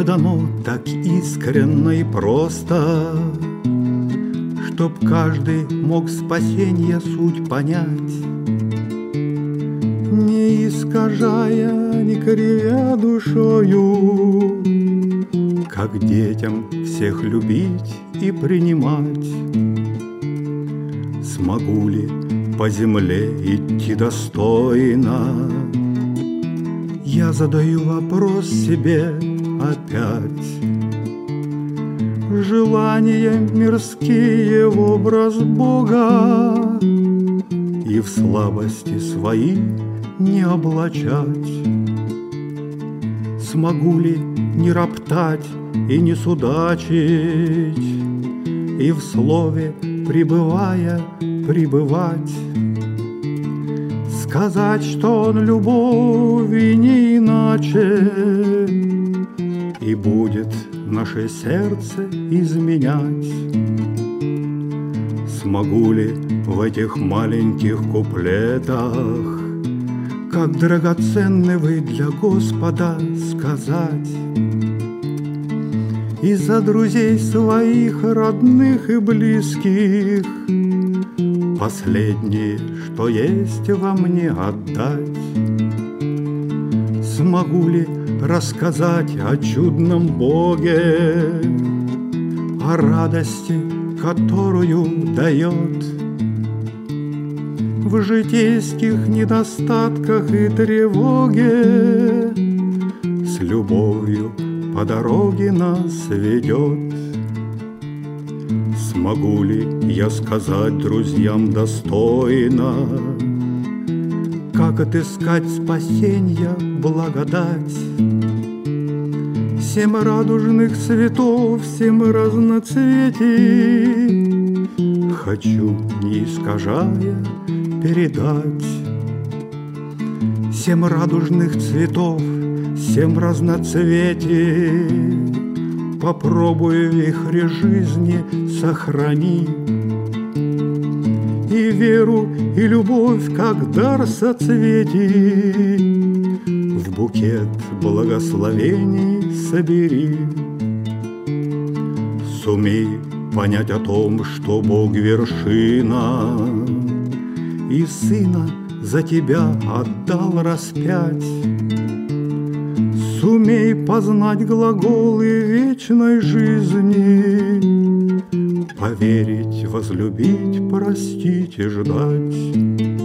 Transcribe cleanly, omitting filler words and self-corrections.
дано так искренно и просто, чтоб каждый мог спасенья суть понять, не искажая, не кривя душою, как детям всех любить и принимать. Смогу ли по земле идти достойно? Я задаю вопрос себе опять. Желания мирские в образ Бога и в слабости свои не облачать. Смогу ли не роптать и не судачить, и в слове пребывая пребывать? Сказать, что он любовь и не иначе, и будет наше сердце изменять. Смогу ли в этих маленьких куплетах, как драгоценны вы для Господа, сказать? И за друзей своих, родных и близких, последнее, что есть во мне, отдать. Смогу ли рассказать о чудном Боге, о радости, которую дает в житейских недостатках и тревоге, с любовью по дороге нас ведет? Смогу ли я сказать друзьям достойно, как отыскать спасенья, благодать? 7 радужных цветов, 7 разноцветий хочу, не искажая, передать. 7 радужных цветов, 7 разноцветий попробуй в вихре жизни сохрани. И веру, и любовь, как дар соцветий, в букет благословений собери. Сумей понять о том, что Бог вершина, и Сына за тебя отдал распять. Сумей познать глаголы вечной жизни, поверить, возлюбить, простить и ждать.